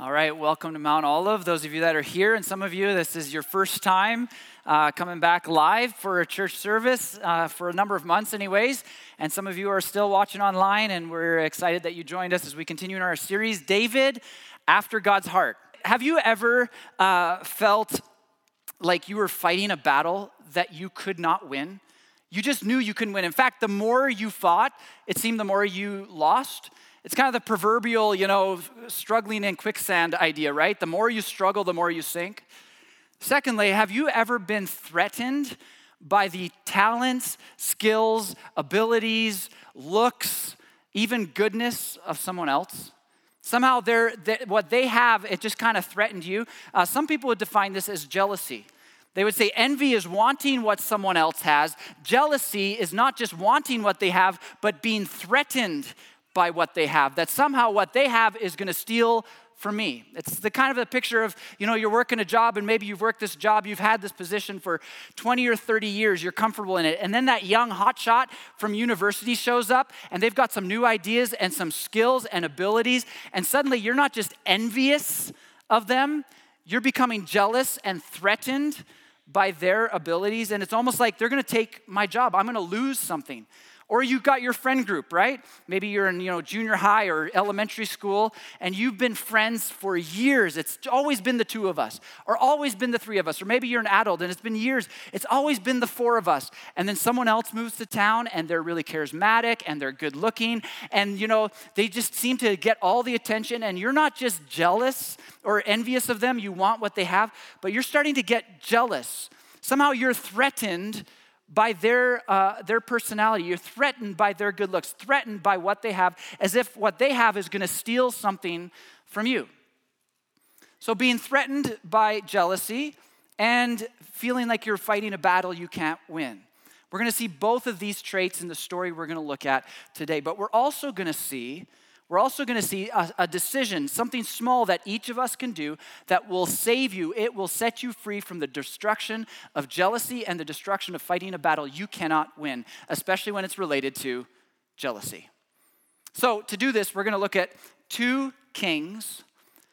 All right, welcome to Mount Olive. Those of you that are here, and some of you, this is your first time coming back live for a church service for a number of months anyways. And some of you are still watching online, and we're excited that you joined us as we continue in our series, David After God's Heart. Have you ever felt like you were fighting a battle that you could not win? You just knew you couldn't win. In fact, the more you fought, it seemed the more you lost. It's kind of the proverbial, struggling in quicksand idea, right? The more you struggle, the more you sink. Secondly, have you ever been threatened by the talents, skills, abilities, looks, even goodness of someone else? Somehow what they have, it just kind of threatened you. Some people would define this as jealousy. They would say envy is wanting what someone else has. Jealousy is not just wanting what they have, but being threatened by what they have, that somehow what they have is going to steal from me. It's the kind of a picture of, you're working a job and maybe you've worked this job, you've had this position for 20 or 30 years, you're comfortable in it. And then that young hotshot from university shows up and they've got some new ideas and some skills and abilities. And suddenly you're not just envious of them, you're becoming jealous and threatened by their abilities. And it's almost like they're going to take my job. I'm going to lose something. Or you've got your friend group, right? Maybe you're in, junior high or elementary school, and you've been friends for years. It's always been the two of us, or always been the three of us. Or maybe you're an adult, and it's been years. It's always been the four of us. And then someone else moves to town, and they're really charismatic, and they're good looking, and, they just seem to get all the attention, and you're not just jealous or envious of them. You want what they have, but you're starting to get jealous. Somehow you're threatened by their personality. You're threatened by their good looks, threatened by what they have, as if what they have is going to steal something from you. So being threatened by jealousy and feeling like you're fighting a battle you can't win. We're going to see both of these traits in the story we're going to look at today, but we're also going to see a decision, something small that each of us can do that will save you. It will set you free from the destruction of jealousy and the destruction of fighting a battle you cannot win, especially when it's related to jealousy. So to do this, we're going to look at two kings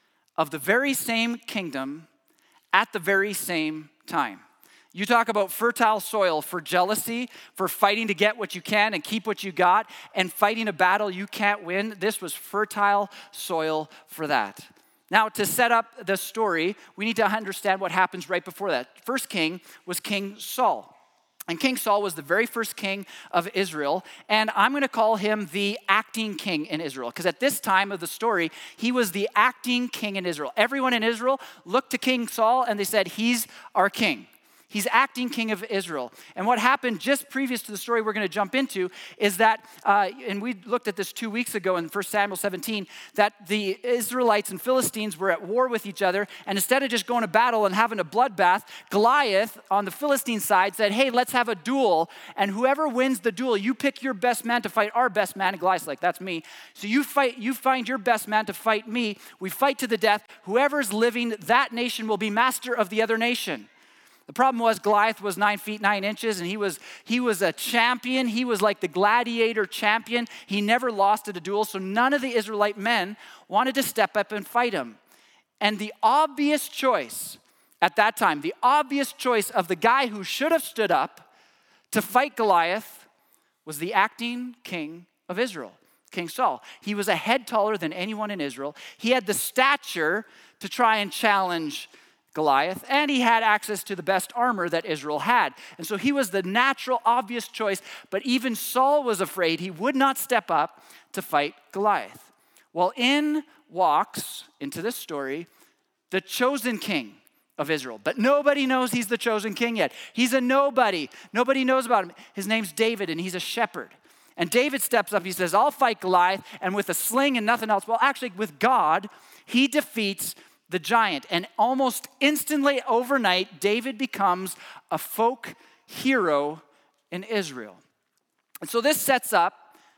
of the very same kingdom at the very same time. You talk about fertile soil for jealousy, for fighting to get what you can and keep what you got, and fighting a battle you can't win. This was fertile soil for that. Now, to set up the story, we need to understand what happens right before that. First king was King Saul. And King Saul was the very first king of Israel. And I'm going to call him the acting king in Israel. Because at this time of the story, he was the acting king in Israel. Everyone in Israel looked to King Saul and they said, he's our king. He's acting king of Israel. And what happened just previous to the story we're going to jump into is that, and we looked at this 2 weeks ago in 1 Samuel 17, that the Israelites and Philistines were at war with each other. And instead of just going to battle and having a bloodbath, Goliath on the Philistine side said, hey, let's have a duel. And whoever wins the duel, you pick your best man to fight our best man. And Goliath's like, that's me. So you find your best man to fight me. We fight to the death. Whoever's living, that nation will be master of the other nation. The problem was Goliath was 9 feet 9 inches, and he was a champion. He was like the gladiator champion. He never lost at a duel, so none of the Israelite men wanted to step up and fight him. And the obvious choice at that time, the obvious choice of the guy who should have stood up to fight Goliath was the acting king of Israel, King Saul. He was a head taller than anyone in Israel. He had the stature to try and challenge Goliath, and he had access to the best armor that Israel had. And so he was the natural, obvious choice, but even Saul was afraid he would not step up to fight Goliath. Well, in walks, into this story, the chosen king of Israel. But nobody knows he's the chosen king yet. He's a nobody. Nobody knows about him. His name's David, and he's a shepherd. And David steps up, he says, I'll fight Goliath, and with a sling and nothing else. Well, actually, with God, he defeats the giant. And almost instantly overnight, David becomes a folk hero in Israel. And so this sets up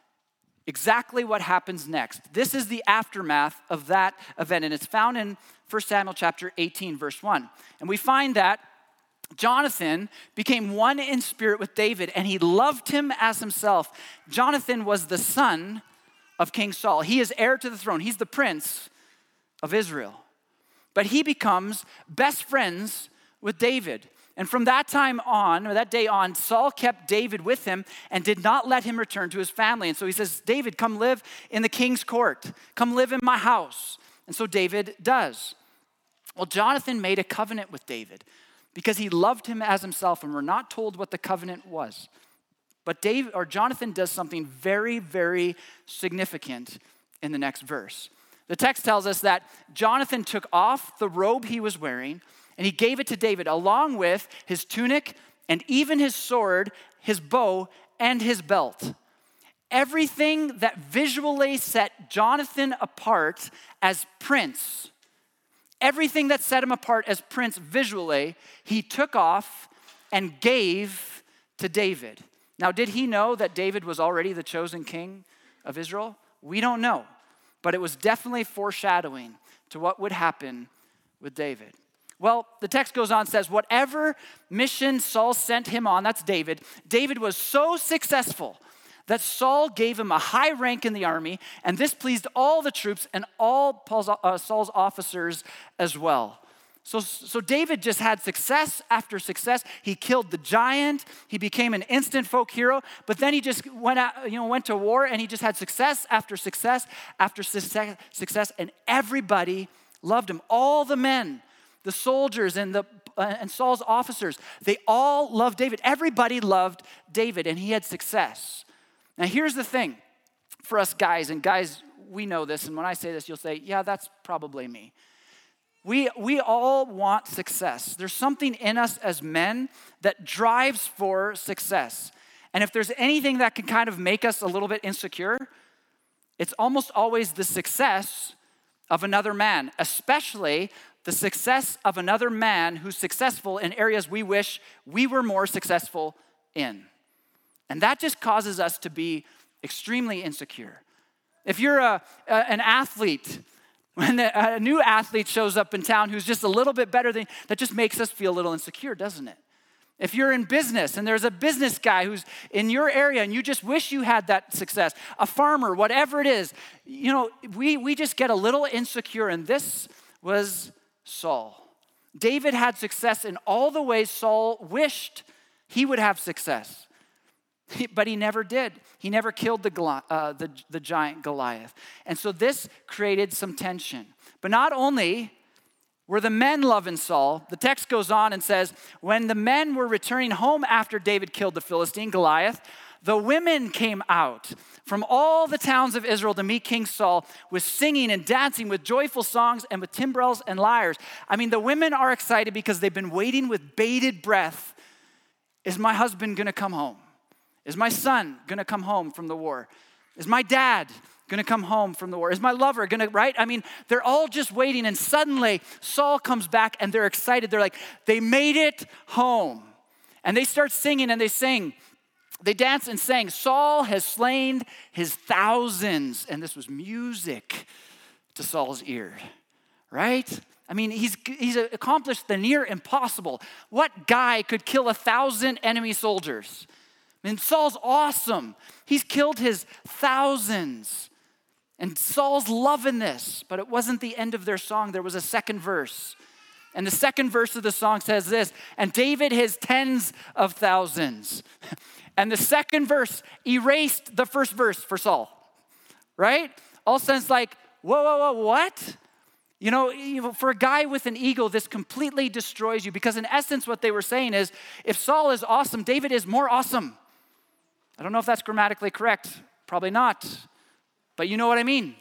exactly what happens next. This is the aftermath of that event. And it's found in 1 Samuel chapter 18, verse 1. And we find that Jonathan became one in spirit with David, and he loved him as himself. Jonathan was the son of King Saul. He is heir to the throne. He's the prince of Israel. But he becomes best friends with David. And from that time on, or that day on, Saul kept David with him and did not let him return to his family. And so he says, David, come live in the king's court. Come live in my house. And so David does. Well, Jonathan made a covenant with David because he loved him as himself, and we're not told what the covenant was. But Jonathan does something very, very significant in the next verse. The text tells us that Jonathan took off the robe he was wearing and he gave it to David along with his tunic and even his sword, his bow, and his belt. Everything that visually set Jonathan apart as prince, everything that set him apart as prince visually, he took off and gave to David. Now, did he know that David was already the chosen king of Israel? We don't know, but it was definitely foreshadowing to what would happen with David. Well, the text goes on and says, whatever mission Saul sent him on, that's David, David was so successful that Saul gave him a high rank in the army, and this pleased all the troops and all Saul's officers as well. So David just had success after success. He killed the giant. He became an instant folk hero. But then he just went to war, and he just had success after success after success, and everybody loved him. All the men, the soldiers, and Saul's officers, they all loved David. Everybody loved David, and he had success. Now, here's the thing for us guys, and guys, we know this, and when I say this, you'll say, yeah, that's probably me. We all want success. There's something in us as men that drives for success. And if there's anything that can kind of make us a little bit insecure, it's almost always the success of another man, especially the success of another man who's successful in areas we wish we were more successful in. And that just causes us to be extremely insecure. If you're an athlete, when a new athlete shows up in town who's just a little bit better than, that just makes us feel a little insecure, doesn't it? If you're in business and there's a business guy who's in your area and you just wish you had that success, a farmer, whatever it is, we just get a little insecure, and this was Saul. David had success in all the ways Saul wished he would have success. But he never did. He never killed the giant Goliath. And so this created some tension. But not only were the men loving Saul, the text goes on and says, when the men were returning home after David killed the Philistine Goliath, the women came out from all the towns of Israel to meet King Saul with singing and dancing, with joyful songs and with timbrels and lyres. I mean, the women are excited because they've been waiting with bated breath. Is my husband going to come home? Is my son going to come home from the war? Is my dad going to come home from the war? Is my lover going to, right? I mean, they're all just waiting, and suddenly Saul comes back and they're excited. They're like, they made it home. And they start singing and they sing. They dance and sang, Saul has slain his thousands. And this was music to Saul's ear, right? I mean, he's accomplished the near impossible. What guy could kill 1,000 enemy soldiers? I mean, Saul's awesome. He's killed his thousands. And Saul's loving this, but it wasn't the end of their song. There was a second verse. And the second verse of the song says this, and David his tens of thousands. And the second verse erased the first verse for Saul, right? All of a sudden it's like, whoa, what? For a guy with an ego, this completely destroys you, because in essence what they were saying is, if Saul is awesome, David is more awesome. I don't know if that's grammatically correct. Probably not. But you know what I mean.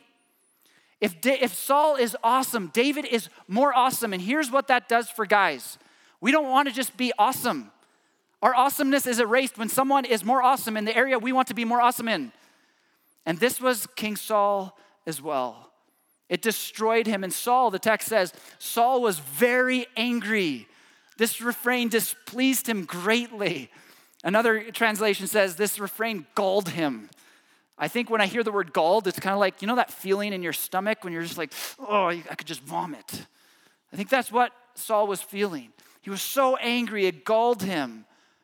If Saul is awesome, David is more awesome. And here's what that does for guys. We don't want to just be awesome. Our awesomeness is erased when someone is more awesome in the area we want to be more awesome in. And this was King Saul as well. It destroyed him. And Saul, the text says, Saul was very angry. This refrain displeased him greatly. Another translation says this refrain galled him. I think when I hear the word galled, it's kind of like, that feeling in your stomach when you're just like, oh, I could just vomit. I think that's what Saul was feeling. He was so angry, it galled him.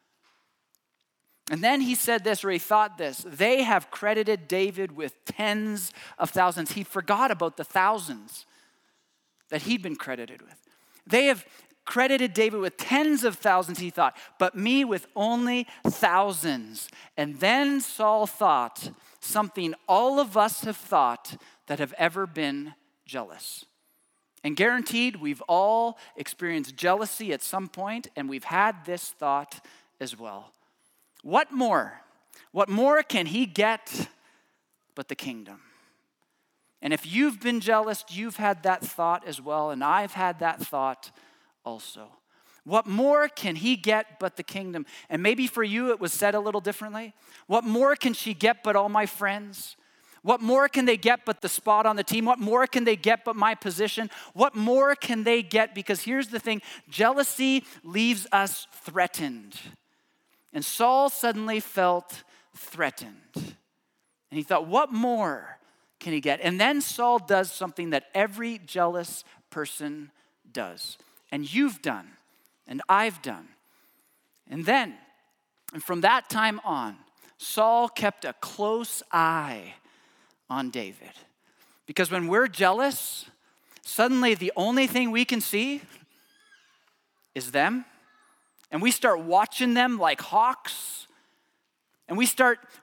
And then he said this, or he thought this, they have credited David with tens of thousands. He forgot about the thousands. that he'd been credited with. They have credited David with tens of thousands, he thought, but me with only thousands. And then Saul thought something all of us have thought that have ever been jealous. And guaranteed, we've all experienced jealousy at some point, and we've had this thought as well. What more? What more can he get but the kingdom? And if you've been jealous, you've had that thought as well, and I've had that thought also. What more can he get but the kingdom? And maybe for you it was said a little differently. What more can she get but all my friends? What more can they get but the spot on the team? What more can they get but my position? What more can they get? Because here's the thing, jealousy leaves us threatened. And Saul suddenly felt threatened. And he thought, what more can he get? And then Saul does something that every jealous person does. And you've done, and I've done. And from that time on, Saul kept a close eye on David. Because when we're jealous, suddenly the only thing we can see is them. And we start watching them like hawks. And we're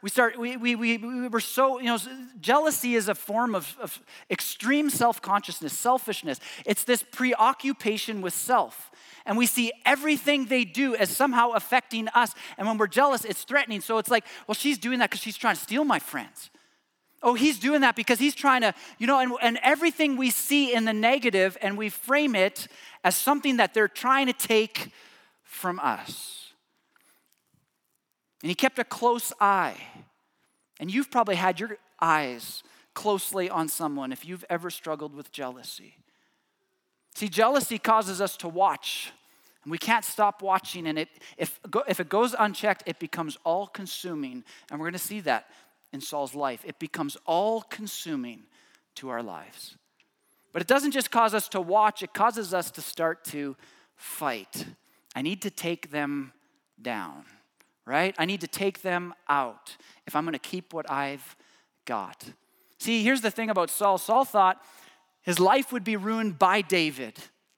so, jealousy is a form of extreme self-consciousness, selfishness. It's this preoccupation with self. And we see everything they do as somehow affecting us. And when we're jealous, it's threatening. So it's like, well, she's doing that because she's trying to steal my friends. Oh, he's doing that because he's trying to, and everything we see in the negative, and we frame it as something that they're trying to take from us. And he kept a close eye. And you've probably had your eyes closely on someone if you've ever struggled with jealousy. See, jealousy causes us to watch, and we can't stop watching, and if it goes unchecked, it becomes all-consuming. And we're going to see that in Saul's life. It becomes all-consuming to our lives. But it doesn't just cause us to watch, it causes us to start to fight. I need to take them down. Right? I need to take them out if I'm going to keep what I've got. See, here's the thing about Saul. Saul thought his life would be ruined by David.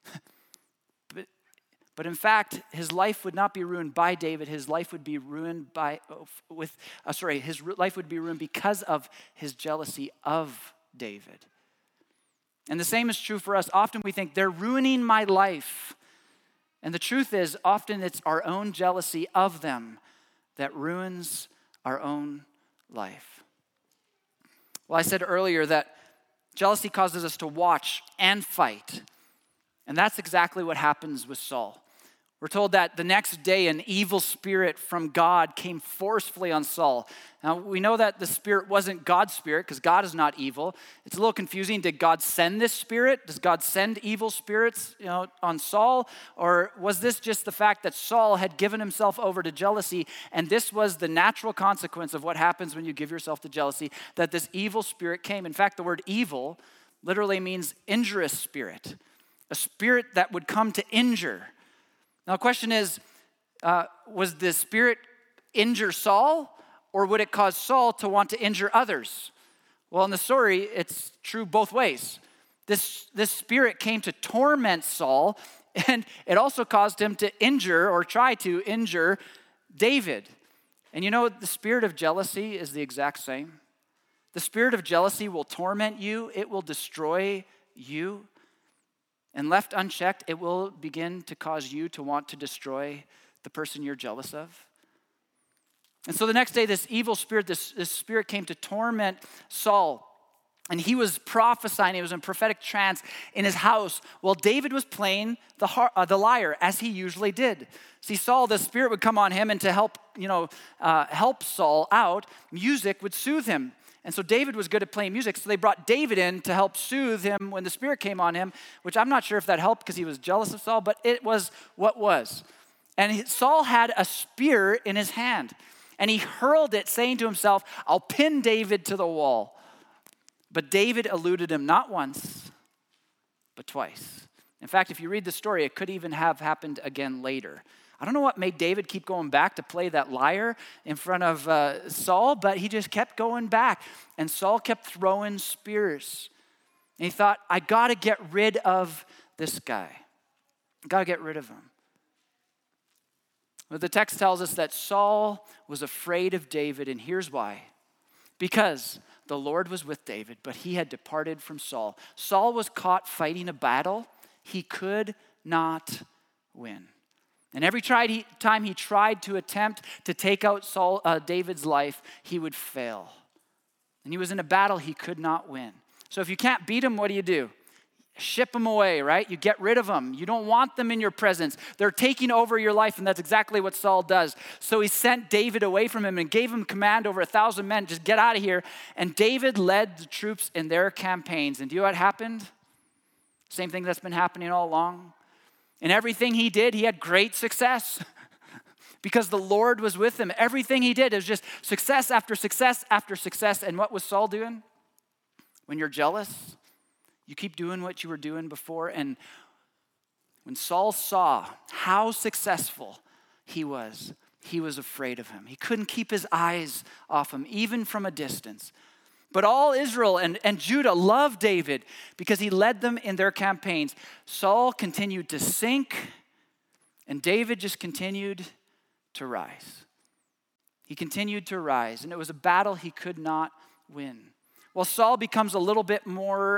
But in fact, his life would not be ruined by David. His life would be ruined his life would be ruined because of his jealousy of David. And the same is true for us. Often we think they're ruining my life. And the truth is, often it's our own jealousy of them that ruins our own life. Well, I said earlier that jealousy causes us to watch and fight. And that's exactly what happens with Saul. We're told that the next day an evil spirit from God came forcefully on Saul. Now, we know that the spirit wasn't God's spirit because God is not evil. It's a little confusing. Did God send this spirit? Does God send evil spirits, on Saul? Or was this just the fact that Saul had given himself over to jealousy, and this was the natural consequence of what happens when you give yourself to jealousy, that this evil spirit came? In fact, the word evil literally means injurious spirit, a spirit that would come to injure. Now, the question is, was the spirit injure Saul, or would it cause Saul to want to injure others? Well, in the story, it's true both ways. This spirit came to torment Saul, and it also caused him to injure or try to injure David. And the spirit of jealousy is the exact same. The spirit of jealousy will torment you. It will destroy you. And left unchecked, it will begin to cause you to want to destroy the person you're jealous of. And so the next day, this evil spirit, this spirit came to torment Saul. And he was prophesying, he was in prophetic trance in his house while David was playing the lyre, as he usually did. See, Saul, the spirit would come on him, and to help Saul out, music would soothe him. And so David was good at playing music, so they brought David in to help soothe him when the spirit came on him, which I'm not sure if that helped because he was jealous of Saul, but it was what was. And Saul had a spear in his hand, and he hurled it, saying to himself, I'll pin David to the wall. But David eluded him not once, but twice. In fact, if you read the story, it could even have happened again later. I don't know what made David keep going back to play that lyre in front of Saul, but he just kept going back. And Saul kept throwing spears. And he thought, I got to get rid of this guy. I got to get rid of him. But the text tells us that Saul was afraid of David, and here's why. Because the Lord was with David, but he had departed from Saul. Saul was caught fighting a battle he could not win. And every time he tried to attempt to take out David's life, he would fail. And he was in a battle he could not win. So if you can't beat him, what do? Ship them away, right? You get rid of them. You don't want them in your presence. They're taking over your life, and that's exactly what Saul does. So he sent David away from him and gave him command over 1,000 men. Just get out of here. And David led the troops in their campaigns. And do you know what happened? Same thing that's been happening all along. In everything he did, he had great success because the Lord was with him. Everything he did was just success after success after success. And what was Saul doing? When you're jealous, you keep doing what you were doing before. And when Saul saw how successful he was afraid of him. He couldn't keep his eyes off him, even from a distance. But all Israel and Judah loved David because he led them in their campaigns. Saul continued to sink, and David just continued to rise. He continued to rise, and it was a battle he could not win. Well, Saul becomes a little bit more,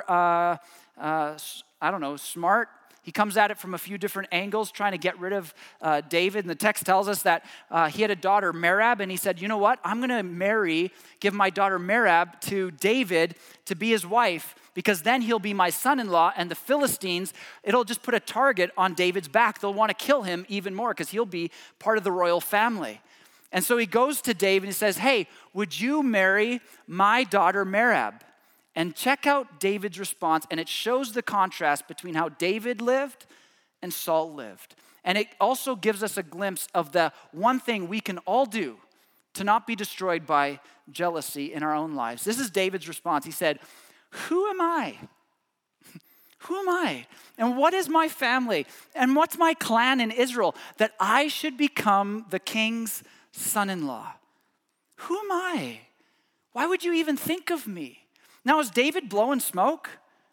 smart. He comes at it from a few different angles, trying to get rid of David. And the text tells us that he had a daughter, Merab, and he said, you know what? I'm going to give my daughter Merab to David to be his wife, because then he'll be my son-in-law, and the Philistines, it'll just put a target on David's back. They'll want to kill him even more because he'll be part of the royal family. And so he goes to David and he says, hey, would you marry my daughter Merab? And check out David's response, and it shows the contrast between how David lived and Saul lived. And it also gives us a glimpse of the one thing we can all do to not be destroyed by jealousy in our own lives. This is David's response. He said, who am I? Who am I? And what is my family? And what's my clan in Israel that I should become the king's son-in-law? Who am I? Why would you even think of me? Now, is David blowing smoke?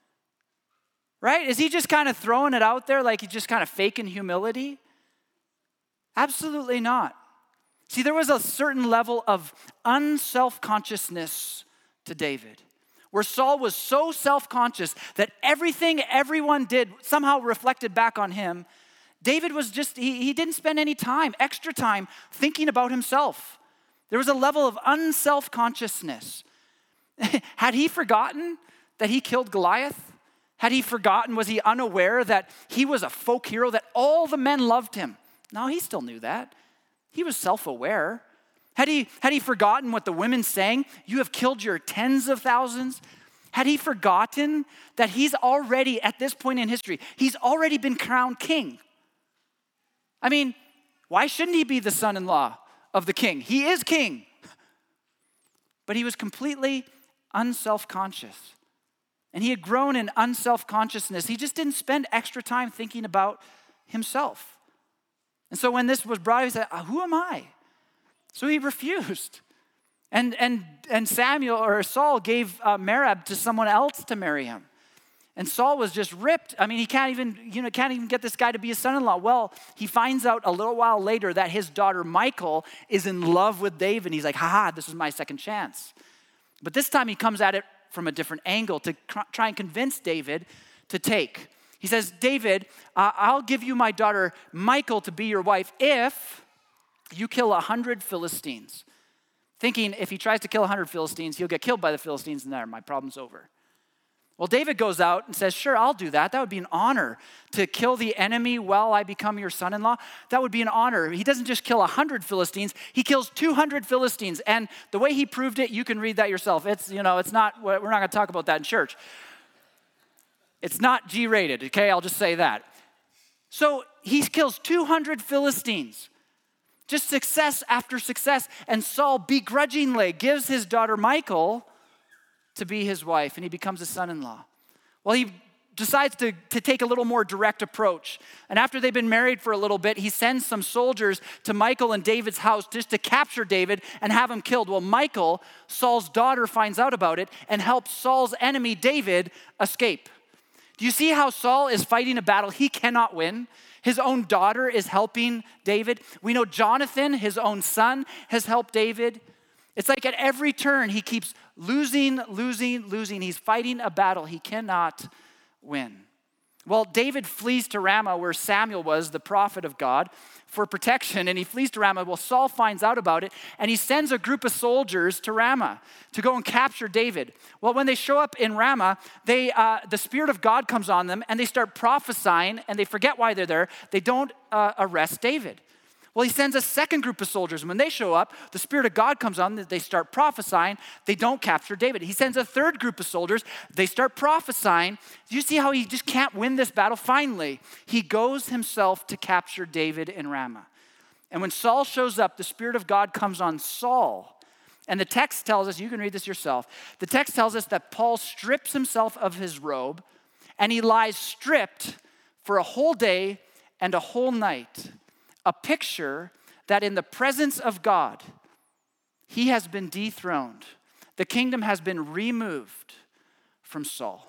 Right? Is he just kind of throwing it out there like he's just kind of faking humility? Absolutely not. See, there was a certain level of unself-consciousness to David, where Saul was so self-conscious that everything everyone did somehow reflected back on him. David was just, he didn't spend any extra time, thinking about himself. There was a level of unself-consciousness. Had he forgotten that he killed Goliath? Had he forgotten, was he unaware that he was a folk hero, that all the men loved him? No, he still knew that. He was self-aware. Had he forgotten what the women sang? You have killed your tens of thousands. Had he forgotten that he's already, at this point in history, he's already been crowned king? I mean, why shouldn't he be the son-in-law of the king? He is king. But he was completely unself-conscious. And he had grown in unself-consciousness. He just didn't spend extra time thinking about himself. And so when this was brought, he said, who am I? So he refused. And Samuel or Saul gave Merab to someone else to marry him. And Saul was just ripped. I mean, he can't even get this guy to be his son-in-law. Well, he finds out a little while later that his daughter Michal is in love with David. And he's like, this is my second chance. But this time he comes at it from a different angle to try and convince David to take. He says, David, I'll give you my daughter Michal to be your wife if you kill 100 Philistines. Thinking if he tries to kill 100 Philistines, he'll get killed by the Philistines and there, my problem's over. Well, David goes out and says, sure, I'll do that. That would be an honor to kill the enemy while I become your son-in-law. That would be an honor. He doesn't just kill 100 Philistines. He kills 200 Philistines. And the way he proved it, you can read that yourself. It's not, we're not going to talk about that in church. It's not G-rated, okay? I'll just say that. So he kills 200 Philistines. Just success after success. And Saul begrudgingly gives his daughter Michal to be his wife, and he becomes a son-in-law. Well, he decides to take a little more direct approach. And after they've been married for a little bit, he sends some soldiers to Michal and David's house just to capture David and have him killed. Well, Michal, Saul's daughter, finds out about it and helps Saul's enemy, David, escape. Do you see how Saul is fighting a battle he cannot win? His own daughter is helping David. We know Jonathan, his own son, has helped David. It's like at every turn, he keeps losing. He's fighting a battle he cannot win. Well, David flees to Ramah, where Samuel was, the prophet of God, for protection, and he flees to Ramah. Well, Saul finds out about it, and he sends a group of soldiers to Ramah to go and capture David. Well, when they show up in Ramah, the Spirit of God comes on them, and they start prophesying, and they forget why they're there. They don't arrest David. Well, he sends a second group of soldiers. And when they show up, the Spirit of God comes on them. They start prophesying. They don't capture David. He sends a third group of soldiers. They start prophesying. Do you see how he just can't win this battle? Finally, he goes himself to capture David in Ramah. And when Saul shows up, the Spirit of God comes on Saul. And the text tells us, you can read this yourself. The text tells us that Paul strips himself of his robe, and he lies stripped for a whole day and a whole night. A picture that in the presence of God, he has been dethroned. The kingdom has been removed from Saul.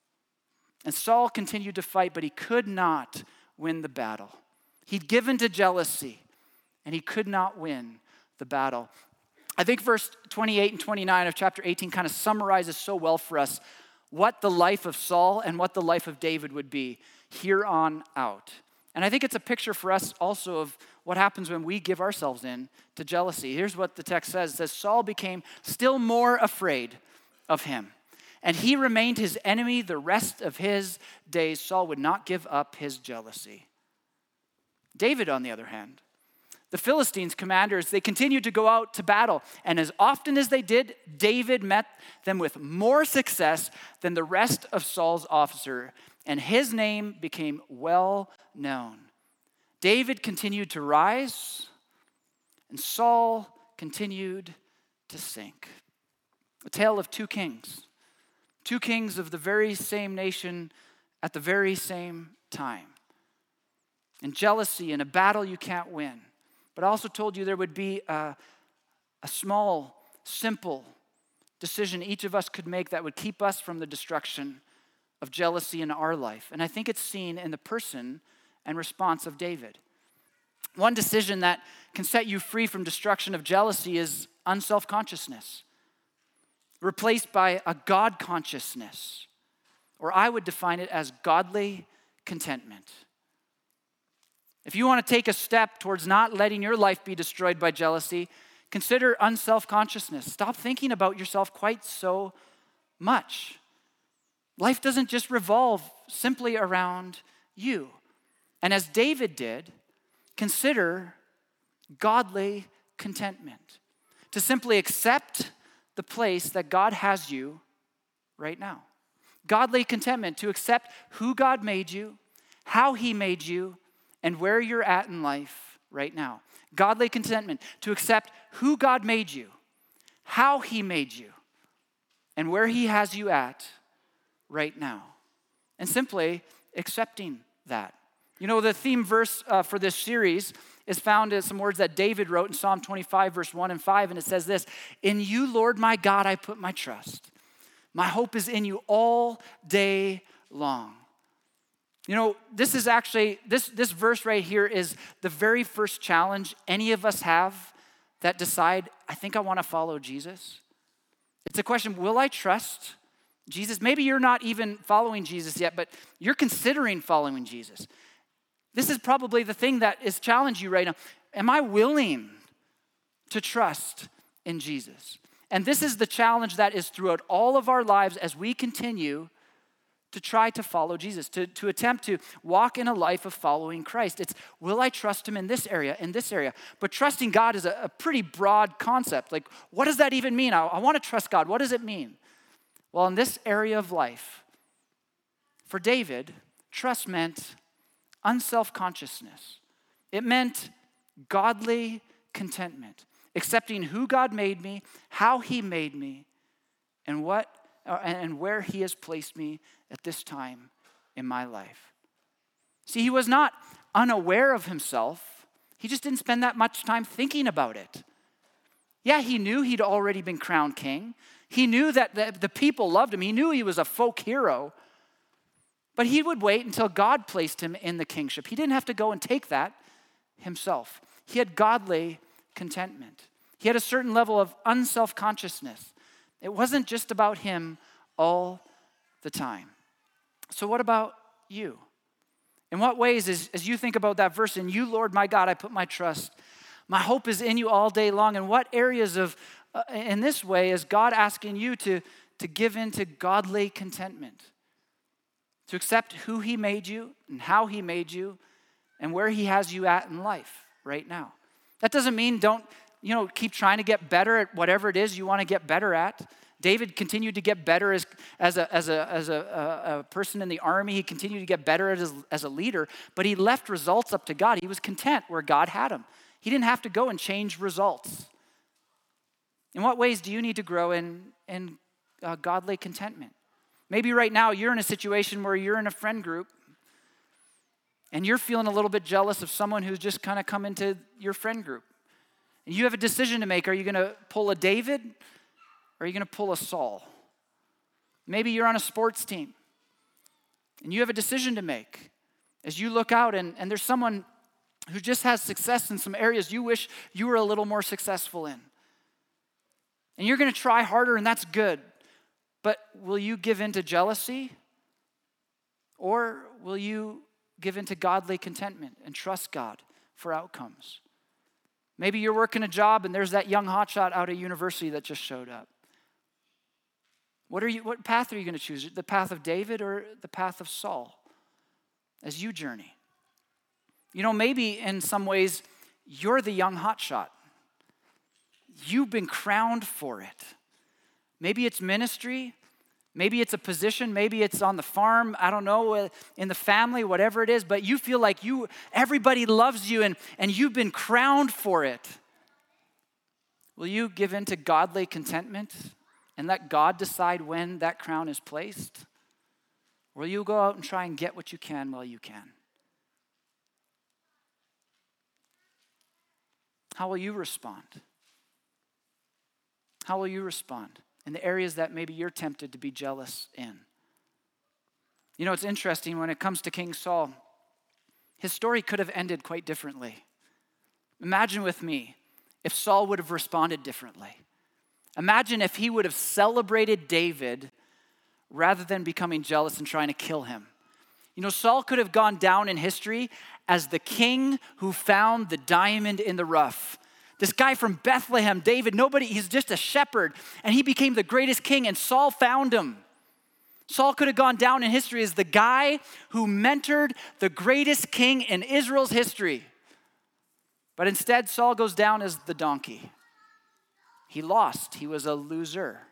And Saul continued to fight, but he could not win the battle. He'd given to jealousy, and he could not win the battle. I think verse 28 and 29 of chapter 18 kind of summarizes so well for us what the life of Saul and what the life of David would be here on out. And I think it's a picture for us also of what happens when we give ourselves in to jealousy. Here's what the text says. It says, Saul became still more afraid of him, and he remained his enemy the rest of his days. Saul would not give up his jealousy. David, on the other hand, the Philistines' commanders, they continued to go out to battle. And as often as they did, David met them with more success than the rest of Saul's officers. And his name became well known. David continued to rise, and Saul continued to sink. A tale of two kings of the very same nation at the very same time. And jealousy in a battle you can't win. But I also told you there would be a small, simple decision each of us could make that would keep us from the destruction of jealousy in our life. And I think it's seen in the person and response of David. One decision that can set you free from destruction of jealousy is unself-consciousness, replaced by a God consciousness, or I would define it as godly contentment. If you want to take a step towards not letting your life be destroyed by jealousy, consider unself-consciousness. Stop thinking about yourself quite so much. Life doesn't just revolve simply around you. And as David did, consider godly contentment. To simply accept the place that God has you right now. Godly contentment, to accept who God made you, how he made you, and where you're at in life right now. Godly contentment, to accept who God made you, how he made you, and where he has you at right now. And simply accepting that. You know, the theme verse for this series is found in some words that David wrote in Psalm 25, verse 1 and 5, and it says this: "In you, Lord my God, I put my trust. My hope is in you all day long." You know, this is actually, this verse right here is the very first challenge any of us have that decide, I think I want to follow Jesus. It's a question, will I trust Jesus? Maybe you're not even following Jesus yet, but you're considering following Jesus. This is probably the thing that is challenging you right now. Am I willing to trust in Jesus? And this is the challenge that is throughout all of our lives as we continue to try to follow Jesus, to attempt to walk in a life of following Christ. It's, will I trust him in this area, in this area? But trusting God is a pretty broad concept. Like, what does that even mean? I want to trust God. What does it mean? Well, in this area of life, for David, trust meant unself-consciousness. It meant godly contentment, accepting who God made me, how he made me, and where he has placed me at this time in my life? See, he was not unaware of himself. He just didn't spend that much time thinking about it. Yeah, he knew he'd already been crowned king. He knew that the people loved him. He knew he was a folk hero. But he would wait until God placed him in the kingship. He didn't have to go and take that himself. He had godly contentment. He had a certain level of unself-consciousness. It wasn't just about him all the time. So what about you? In what ways, as you think about that verse, in you, Lord, my God, I put my trust. My hope is in you all day long. In what areas of, in this way, is God asking you to give into godly contentment? To accept who he made you and how he made you and where he has you at in life right now. That doesn't mean don't, keep trying to get better at whatever it is you want to get better at. David continued to get better as a person in the army. He continued to get better as a leader, but he left results up to God. He was content where God had him. He didn't have to go and change results. In what ways do you need to grow in godly contentment? Maybe right now you're in a situation where you're in a friend group and you're feeling a little bit jealous of someone who's just kind of come into your friend group. And you have a decision to make. Are you going to pull a David or are you going to pull a Saul? Maybe you're on a sports team and you have a decision to make. As you look out and there's someone who just has success in some areas you wish you were a little more successful in. And you're going to try harder and that's good. But will you give in to jealousy? Or will you give in to godly contentment and trust God for outcomes? Maybe you're working a job and there's that young hotshot out of university that just showed up. What path are you going to choose? The path of David or the path of Saul as you journey? Maybe in some ways you're the young hotshot. You've been crowned for it. Maybe it's ministry, maybe it's a position, maybe it's on the farm, I don't know, in the family, whatever it is, but you feel like everybody loves you and you've been crowned for it. Will you give in to godly contentment and let God decide when that crown is placed? Or will you go out and try and get what you can while you can? How will you respond? How will you respond in the areas that maybe you're tempted to be jealous in? It's interesting when it comes to King Saul, his story could have ended quite differently. Imagine with me if Saul would have responded differently. Imagine if he would have celebrated David rather than becoming jealous and trying to kill him. Saul could have gone down in history as the king who found the diamond in the rough. This guy from Bethlehem, David, he's just a shepherd, and he became the greatest king, and Saul found him. Saul could have gone down in history as the guy who mentored the greatest king in Israel's history. But instead, Saul goes down as the donkey. He lost. He was a loser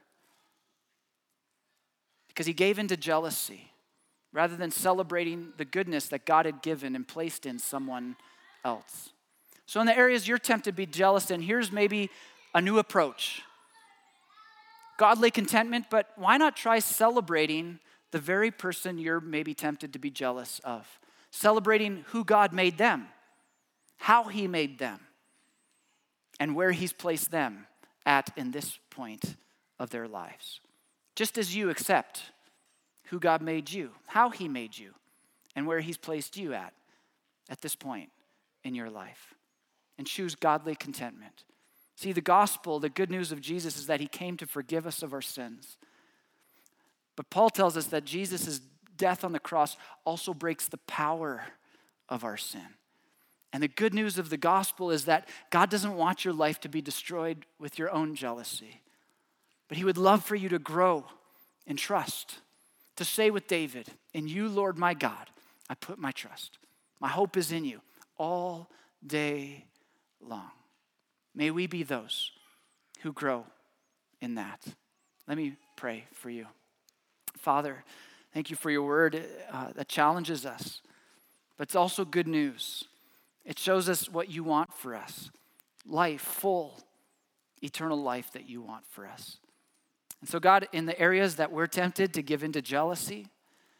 because he gave in to jealousy rather than celebrating the goodness that God had given and placed in someone else. So in the areas you're tempted to be jealous in, here's maybe a new approach. Godly contentment, but why not try celebrating the very person you're maybe tempted to be jealous of? Celebrating who God made them, how he made them, and where he's placed them at in this point of their lives. Just as you accept who God made you, how he made you, and where he's placed you at this point in your life. And choose godly contentment. See, the gospel, the good news of Jesus is that he came to forgive us of our sins. But Paul tells us that Jesus' death on the cross also breaks the power of our sin. And the good news of the gospel is that God doesn't want your life to be destroyed with your own jealousy. But he would love for you to grow in trust, to say with David, in you, Lord my God, I put my trust. My hope is in you all day long. May we be those who grow in that. Let me pray for you. Father, thank you for your word that challenges us, but it's also good news. It shows us what you want for us. Life, full, eternal life that you want for us. And so God, in the areas that we're tempted to give into jealousy,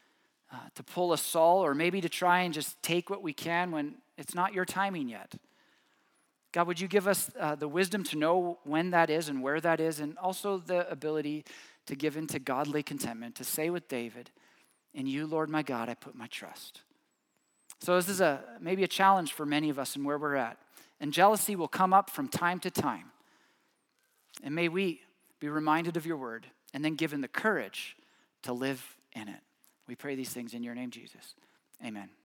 to pull a Saul, or maybe to try and just take what we can when it's not your timing yet. God, would you give us the wisdom to know when that is and where that is, and also the ability to give into godly contentment, to say with David, "In you, Lord my God, I put my trust." So this is maybe a challenge for many of us and where we're at. And jealousy will come up from time to time. And may we be reminded of your word and then given the courage to live in it. We pray these things in your name, Jesus. Amen.